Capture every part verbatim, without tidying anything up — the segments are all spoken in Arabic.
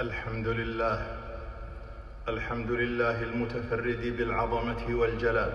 الحمد لله الحمد لله المتفرد بالعظمة والجلال،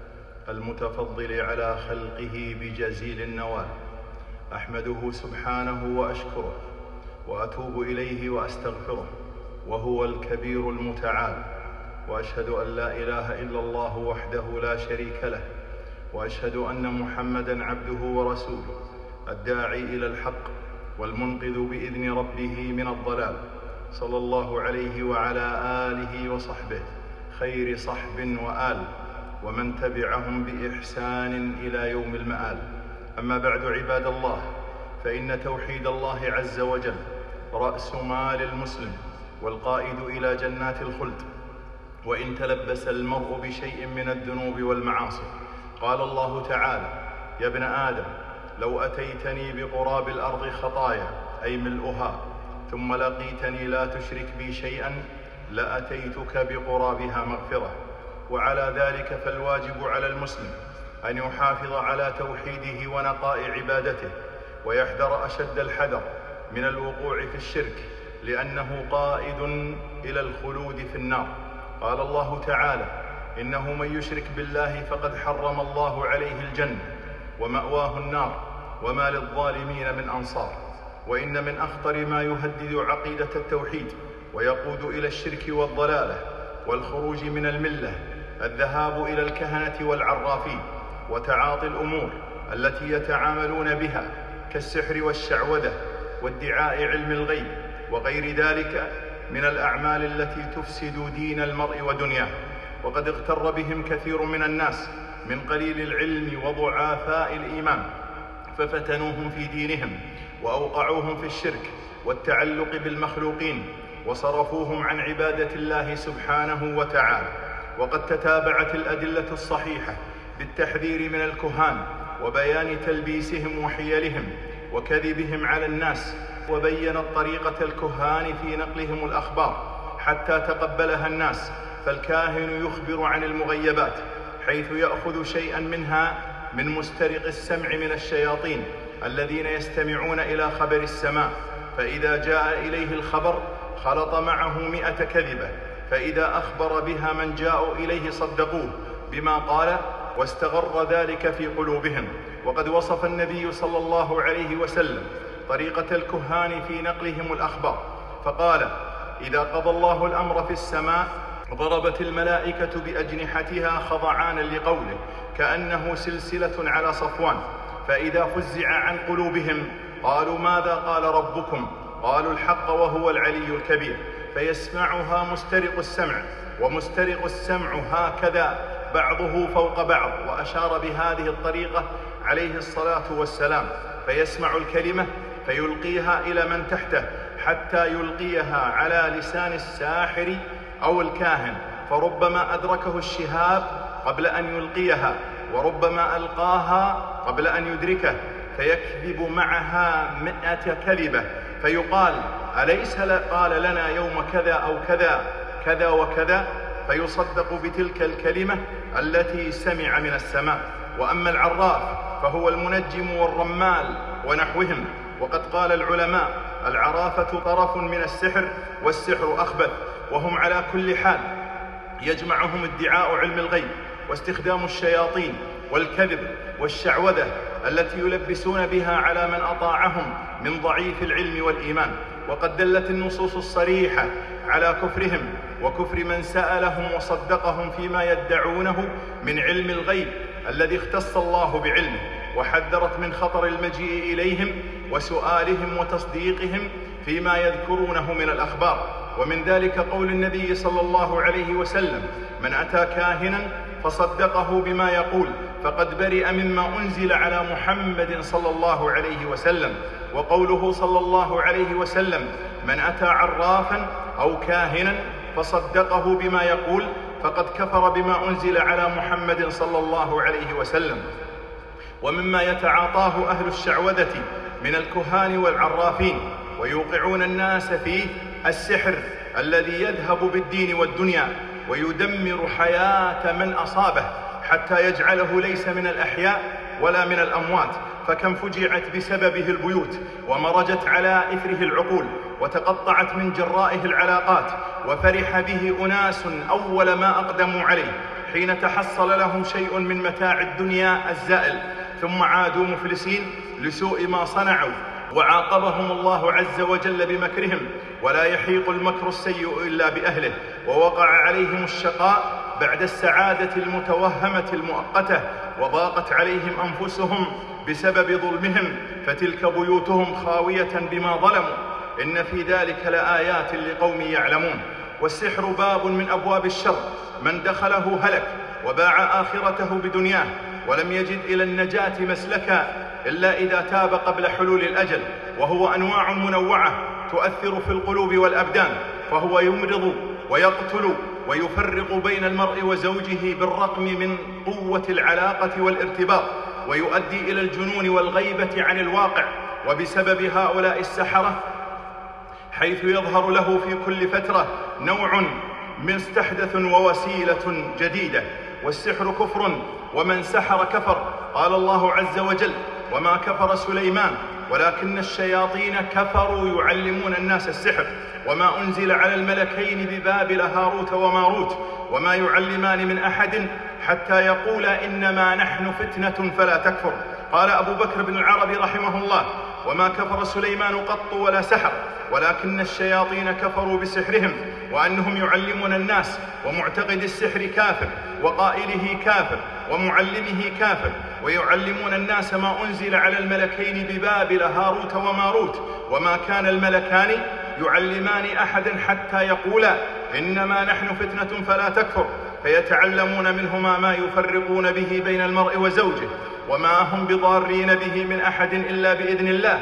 المتفضل على خلقه بجزيل النوال. أحمده سبحانه وأشكره وأتوب إليه وأستغفره، وهو الكبير المتعال. وأشهد أن لا إله إلا الله وحده لا شريك له، وأشهد أن محمدًا عبده ورسوله، الداعي إلى الحق والمنقذ بإذن ربه من الضلال، صلى الله عليه وعلى آله وصحبه خير صحب وآل، ومن تبعهم بإحسان إلى يوم المآل. أما بعد، عباد الله، فإن توحيد الله عز وجل رأس مال المسلم والقائد إلى جنات الخلد، وإن تلبس المرء بشيء من الذنوب والمعاصي. قال الله تعالى: يا ابن آدم لو أتيتني بقراب الأرض خطايا، أي ملؤها، ثم لقيتني لا تشرك بي شيئا لأتيتك بقرابها مغفرة. وعلى ذلك فالواجب على المسلم أن يحافظ على توحيده ونقاء عبادته، ويحذر أشد الحذر من الوقوع في الشرك، لأنه قائد إلى الخلود في النار. قال الله تعالى: إنه من يشرك بالله فقد حرم الله عليه الجنة ومأواه النار وما للظالمين من أنصار. وإن من أخطر ما يهدد عقيدة التوحيد ويقود إلى الشرك والضلالة والخروج من الملة الذهاب إلى الكهنة والعرافين وتعاطي الأمور التي يتعاملون بها كالسحر والشعوذة وادعاء علم الغيب وغير ذلك من الأعمال التي تفسد دين المرء ودنياه. وقد اغتر بهم كثير من الناس من قليل العلم وضعافاء الإيمان، ففتنوهم في دينهم وأوقعوهم في الشرك والتعلق بالمخلوقين، وصرفوهم عن عبادة الله سبحانه وتعالى. وقد تتابعت الأدلة الصحيحة بالتحذير من الكهان وبيان تلبيسهم وحيلهم وكذبهم على الناس، وبينت طريقة الكهان في نقلهم الأخبار حتى تقبلها الناس. فالكاهن يخبر عن المغيبات، حيث يأخذ شيئا منها من مسترق السمع من الشياطين الذين يستمعون إلى خبر السماء، فإذا جاء إليه الخبر خلط معه مئة كذبة، فإذا أخبر بها من جاءوا إليه صدقوه بما قال، واستغر ذلك في قلوبهم. وقد وصف النبي صلى الله عليه وسلم طريقة الكهان في نقلهم الأخبار، فقال: إذا قضى الله الأمر في السماء ضربت الملائكة بأجنحتها خضعانا لقوله، كأنه سلسلة على صفوان، فإذا فزع عن قلوبهم قالوا: ماذا قال ربكم؟ قالوا: الحق وهو العلي الكبير. فيسمعها مسترق السمع، ومسترق السمع هكذا بعضه فوق بعض، وأشار بهذه الطريقة عليه الصلاة والسلام. فيسمع الكلمة فيلقيها إلى من تحته حتى يلقيها على لسان الساحر أو الكاهن، فربما أدركه الشهاب قبل أن يلقيها، وربما ألقاها قبل أن يدركه، فيكذب معها مئة كذبة، فيقال: أليس قال لنا يوم كذا أو كذا كذا وكذا؟ فيصدق بتلك الكلمة التي سمع من السماء. وأما العراف فهو المنجم والرمال ونحوهم. وقد قال العلماء: العرافة طرف من السحر، والسحر أخبث. وهم على كل حال يجمعهم ادعاء علم الغيب واستخدام الشياطين والكذب والشعوذة التي يلبسون بها على من أطاعهم من ضعيف العلم والإيمان. وقد دلت النصوص الصريحة على كفرهم وكفر من سألهم وصدقهم فيما يدعونه من علم الغيب الذي اختص الله بعلمه، وحذرت من خطر المجيء إليهم وسؤالهم وتصديقهم فيما يذكرونه من الأخبار. ومن ذلك قول النبي صلى الله عليه وسلم: من أتى كاهنا فصدقه بما يقول فقد برئ مما أنزل على محمد صلى الله عليه وسلم. وقوله صلى الله عليه وسلم: من أتى عرافا أو كاهنا فصدقه بما يقول فقد كفر بما أنزل على محمد صلى الله عليه وسلم. ومما يتعاطاه أهل الشعوذة من الكهان والعرافين ويوقعون الناس فيه السحر الذي يذهب بالدين والدنيا ويدمر حياة من أصابه، حتى يجعله ليس من الأحياء ولا من الأموات، فكم فجعت بسببه البيوت، ومرجت على إثره العقول، وتقطعت من جرائه العلاقات، وفرح به أناس أول ما أقدموا عليه حين تحصل لهم شيء من متاع الدنيا الزائل، ثم عادوا مفلسين لسوء ما صنعوا، وعاقبهم الله عز وجل بمكرهم. ولا يحيق المكر السيء إلا بأهله، ووقع عليهم الشقاء بعد السعادة المتوهمة المؤقتة، وضاقت عليهم أنفسهم بسبب ظلمهم، فتلك بيوتهم خاوية بما ظلموا. إن في ذلك لآيات لقوم يعلمون. والسحر باب من أبواب الشر، من دخله هلك وباع آخرته بدنياه، ولم يجد إلى النجاة مسلكا إلا إذا تاب قبل حلول الأجل. وهو أنواع منوعة تؤثر في القلوب والأبدان، فهو يمرض ويقتل ويفرق بين المرء وزوجه بالرغم من قوة العلاقة والارتباط، ويؤدي إلى الجنون والغيبة عن الواقع. وبسبب هؤلاء السحرة حيث يظهر له في كل فترة نوع مستحدث ووسيلة جديدة. والسحر كفر، ومن سحر كفر. قال الله عز وجل: وما كفر سليمان ولكن الشياطين كفروا يعلمون الناس السحر، وما أنزل على الملكين ببابل هاروت وماروت، وما يعلمان من أحد حتى يقولا إنما نحن فتنة فلا تكفر. قال أبو بكر بن العربي رحمه الله: وما كفر سليمان قط ولا سحر، ولكن الشياطين كفروا بسحرهم، وأنهم يعلمون الناس، ومعتقد السحر كافر، وقائله كافر، ومعلمه كافر، ويعلمون الناس ما أنزل على الملكين ببابل هاروت وماروت، وما كان الملكان يعلمان أحدا حتى يقولا إنما نحن فتنة فلا تكفر، فيتعلمون منهما ما يفرقون به بين المرء وزوجه، وما هم بضارين به من أحد إلا بإذن الله،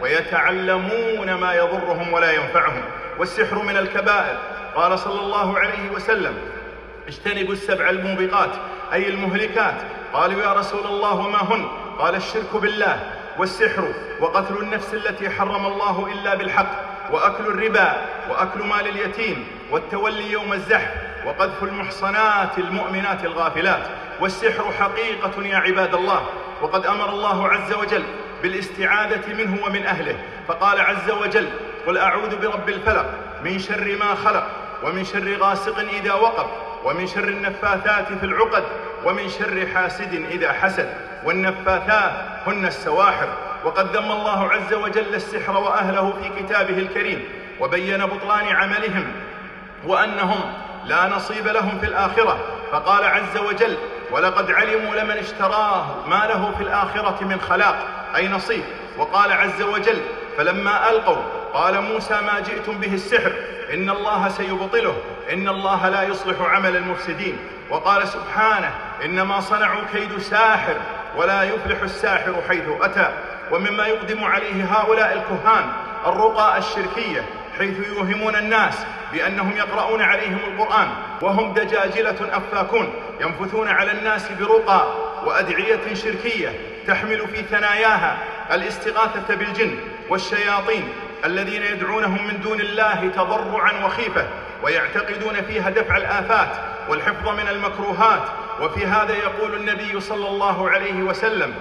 ويتعلمون ما يضرهم ولا ينفعهم. والسحر من الكبائر. قال صلى الله عليه وسلم: اجتنبوا السبع الموبقات، أي المهلكات. قالوا: يا رسول الله وما هن؟ قال: الشرك بالله، والسحر، وقتل النفس التي حرم الله إلا بالحق، وأكل الربا، وأكل مال اليتيم، والتولي يوم الزحف، وقذف المحصنات المؤمنات الغافلات. والسحر حقيقة يا عباد الله، وقد أمر الله عز وجل بالاستعاذة منه ومن أهله، فقال عز وجل: قل أعوذ برب الفلق من شر ما خلق، ومن شر غاسق إذا وقب، ومن شر النفاثات في العقد، ومن شر حاسد إذا حسد. والنفاثات هن السواحر. وقد ذم الله عز وجل السحر وأهله في كتابه الكريم، وبين بطلان عملهم وأنهم لا نصيب لهم في الآخرة، فقال عز وجل: ولقد علموا لمن اشتراه ما له في الآخرة من خلاق، أي نصيب. وقال عز وجل: فلما ألقوا قال موسى ما جئتم به السحر إن الله سيبطله إن الله لا يصلح عمل المفسدين. وقال سبحانه: إنما صنعوا كيد ساحر ولا يفلح الساحر حيث أتى. ومما يقدم عليه هؤلاء الكهان الرقى الشركية، حيث يوهمون الناس بأنهم يقرؤون عليهم القرآن وهم دجاجلة أفاكون، ينفثون على الناس برقى وأدعية شركية تحمل في ثناياها الاستغاثة بالجن والشياطين الذين يدعونهم من دون الله تضرعا وخيفة، ويعتقدون فيها دفع الآفات والحفظ من المكروهات. وفي هذا يقول النبي صلى الله عليه وسلم: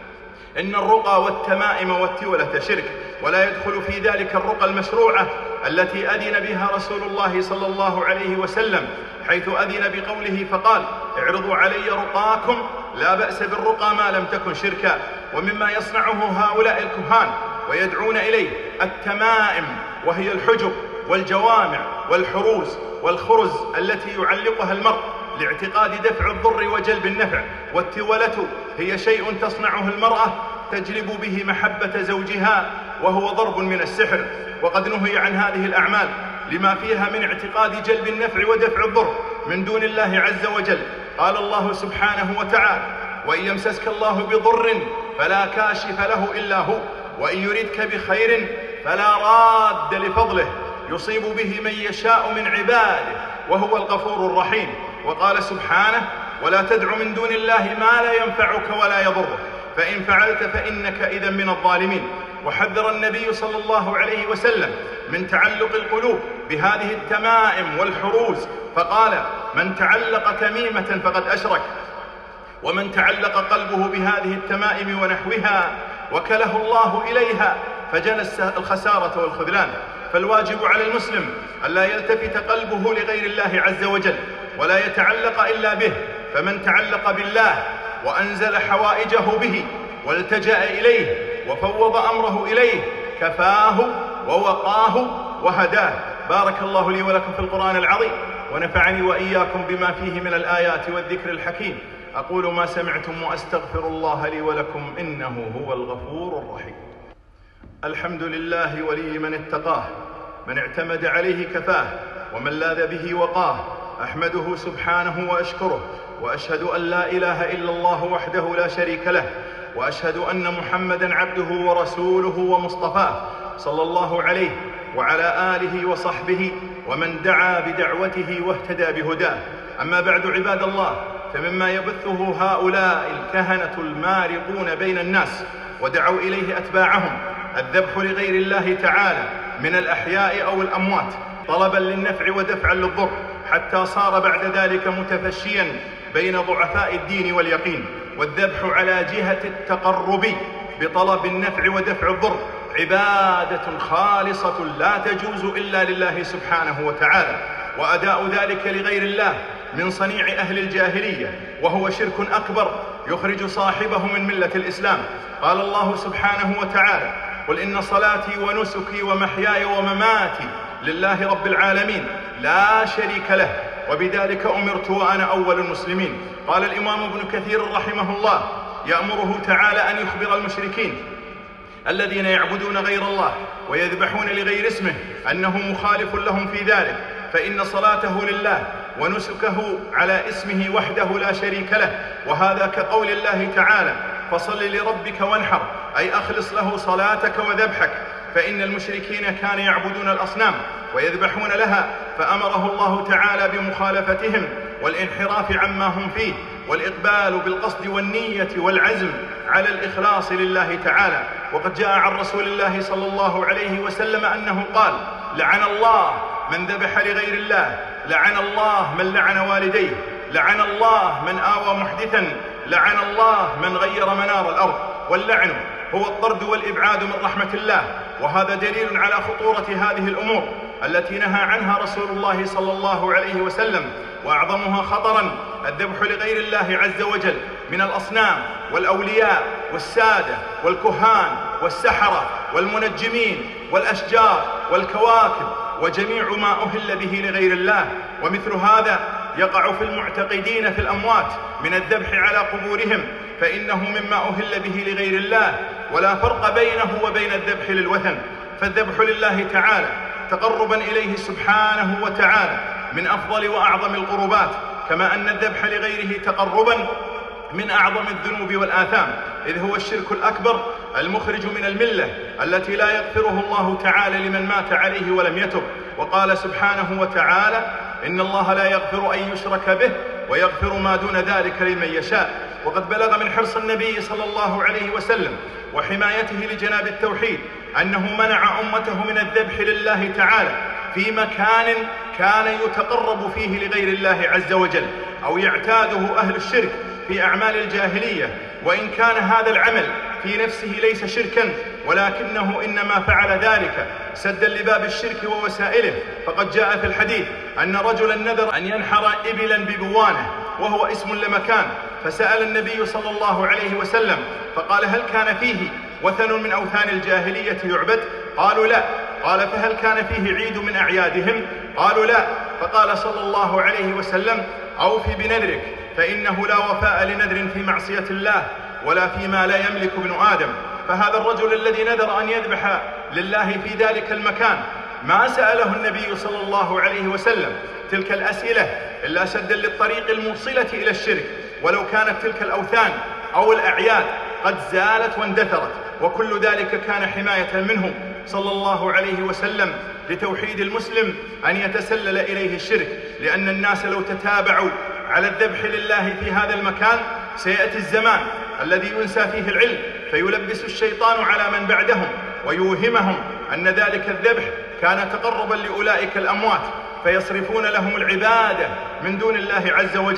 إن الرقى والتمائم والتولة شرك، ولا يدخل في ذلك الرقى المشروعة التي أذن بها رسول الله صلى الله عليه وسلم، حيث أذن بقوله فقال: اعرضوا علي رقاكم لا بأس بالرقى ما لم تكن شركا. ومما يصنعه هؤلاء الكهان ويدعون إليه التمائم، وهي الحجب والجوامع والحروز والخرز التي يعلقها المرء لاعتقاد دفع الضر وجلب النفع. والتولة هي شيء تصنعه المرأة تجلب به محبة زوجها، وهو ضرب من السحر، وقد نهي عن هذه الأعمال لما فيها من اعتقاد جلب النفع ودفع الضر من دون الله عز وجل. قال الله سبحانه وتعالى: وإن يمسسك الله بضر فلا كاشف له إلا هو، وإن يردك بخير فلا راد لفضله، يصيب به من يشاء من عباده وهو الغفور الرحيم. وقال سبحانه: ولا تدع من دون الله ما لا ينفعك ولا يضرك، فإن فعلت فإنك إذا من الظالمين. وحذر النبي صلى الله عليه وسلم من تعلق القلوب بهذه التمائم والحروز، فقال: من تعلق تميمة فقد أشرك، ومن تعلق قلبه بهذه التمائم ونحوها وكله الله إليها فجنى الخسارة والخذلان. فالواجب على المسلم ألا يلتفت قلبه لغير الله عز وجل ولا يتعلق إلا به، فمن تعلق بالله وأنزل حوائجه به والتجأ إليه وفوض أمره إليه كفاه ووقاه وهداه. بارك الله لي ولكم في القرآن العظيم، ونفعني وإياكم بما فيه من الآيات والذكر الحكيم. أقول ما سمعتم وأستغفر الله لي ولكم إنه هو الغفور الرحيم. الحمد لله ولي من اتقاه، من اعتمد عليه كفاه، ومن لاذ به وقاه. أحمده سبحانه وأشكره، وأشهد أن لا إله إلا الله وحده لا شريك له، وأشهد أن محمدًا عبده ورسوله ومصطفاه، صلى الله عليه وعلى آله وصحبه ومن دعا بدعوته واهتدى بهداه. أما بعد عباد الله، فمما يبثه هؤلاء الكهنة المارقون بين الناس ودعوا إليه أتباعهم الذبح لغير الله تعالى من الأحياء أو الأموات طلبا للنفع ودفعا للضر، حتى صار بعد ذلك متفشيا بين ضعفاء الدين واليقين. والذبح على جهة التقرب بطلب النفع ودفع الضر عبادة خالصة لا تجوز إلا لله سبحانه وتعالى، وأداء ذلك لغير الله من صنيع أهل الجاهلية، وهو شرك أكبر يخرج صاحبه من ملة الإسلام. قال الله سبحانه وتعالى: قل إن صلاتي ونسكي ومحياي ومماتي لله رب العالمين لا شريك له وبذلك أمرت وأنا أول المسلمين. قال الإمام ابن كثير رحمه الله: يأمره تعالى أن يخبر المشركين الذين يعبدون غير الله ويذبحون لغير اسمه أنه مخالف لهم في ذلك، فإن صلاته لله ونسكه على اسمه وحده لا شريك له، وهذا كقول الله تعالى: فصل لربك وانحر، أي أخلص له صلاتك وذبحك. فإن المشركين كانوا يعبدون الأصنام ويذبحون لها، فأمره الله تعالى بمخالفتهم والانحراف عما هم فيه، والإقبال بالقصد والنية والعزم على الإخلاص لله تعالى. وقد جاء عن رسول الله صلى الله عليه وسلم أنه قال: لعن الله من ذبح لغير الله، لعن الله من لعن والديه، لعن الله من آوى محدثا، لعن الله من غير منار الأرض. واللعن هو الطرد والإبعاد من رحمة الله، وهذا دليل على خطورة هذه الأمور التي نهى عنها رسول الله صلى الله عليه وسلم. وأعظمها خطرا الذبح لغير الله عز وجل من الأصنام والأولياء والسادة والكهان والسحرة والمنجمين والأشجار والكواكب وجميع ما أهل به لغير الله. ومثل هذا يقع في المعتقدين في الأموات من الذبح على قبورهم، فإنه مما أهل به لغير الله، ولا فرق بينه وبين الذبح للوثن. فالذبح لله تعالى تقربا إليه سبحانه وتعالى من أفضل وأعظم القربات، كما أن الذبح لغيره تقربا من أعظم الذنوب والآثام، إذ هو الشرك الأكبر المخرج من الملة التي لا يغفره الله تعالى لمن مات عليه ولم يتب. وقال سبحانه وتعالى: إن الله لا يغفر أن يشرك به ويغفر ما دون ذلك لمن يشاء. وقد بلغ من حرص النبي صلى الله عليه وسلم وحمايته لجناب التوحيد أنه منع أمته من الذبح لله تعالى في مكان كان يتقرب فيه لغير الله عز وجل أو يعتاده أهل الشرك في أعمال الجاهلية، وإن كان هذا العمل في نفسه ليس شركا، ولكنه إنما فعل ذلك سدا لباب الشرك ووسائله. فقد جاء في الحديث أن رجلا نذر أن ينحر إبلا ببوانه، وهو اسم لمكان، فسأل النبي صلى الله عليه وسلم فقال: هل كان فيه وثن من أوثان الجاهلية يعبد؟ قالوا: لا. قال: فهل كان فيه عيد من أعيادهم؟ قالوا: لا. فقال صلى الله عليه وسلم: أوف بنذرك، فإنه لا وفاء لنذر في معصية الله ولا فيما لا يملك ابن آدم. فهذا الرجل الذي نذر أن يذبح لله في ذلك المكان ما سأله النبي صلى الله عليه وسلم تلك الأسئلة إلا سدا للطريق الموصلة إلى الشرك، ولو كانت تلك الأوثان أو الأعياد قد زالت واندثرت، وكل ذلك كان حماية منه صلى الله عليه وسلم لتوحيد المسلم أن يتسلل إليه الشرك. لأن الناس لو تتابعوا على الذبح لله في هذا المكان سيأتي الزمان الذي ينسى فيه العلم، فيلبس الشيطان على من بعدهم ويوهمهم أن ذلك الذبح كان تقربا لأولئك الأموات، فيصرفون لهم العبادة من دون الله عز وجل.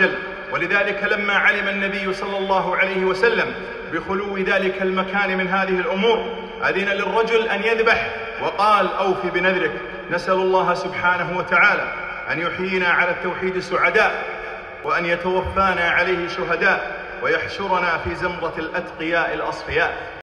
ولذلك لما علم النبي صلى الله عليه وسلم بخلو ذلك المكان من هذه الأمور أذن للرجل أن يذبح وقال: أوف بنذرك. نسأل الله سبحانه وتعالى أن يحيينا على التوحيد سعداء، وأن يتوفانا عليه شهداء، ويحشرنا في زمرة الأتقياء الأصفياء.